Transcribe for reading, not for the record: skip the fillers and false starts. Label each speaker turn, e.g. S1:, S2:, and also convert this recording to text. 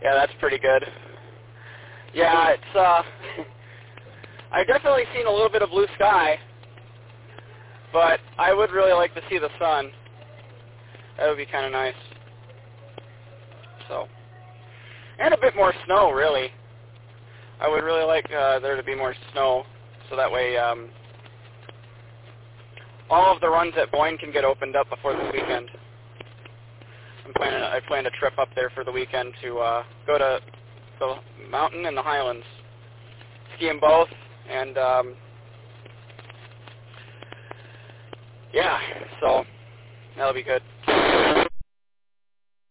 S1: Yeah, that's pretty good. Yeah, it's, I've definitely seen a little bit of blue sky, but I would really like to see the sun. That would be kind of nice. So, and a bit more snow, really. I would really like there to be more snow, so that way all of the runs at Boyne can get opened up before this weekend. I planned a trip up there for the weekend to go to the mountain and the Highlands, ski them both, and yeah, so that'll be good.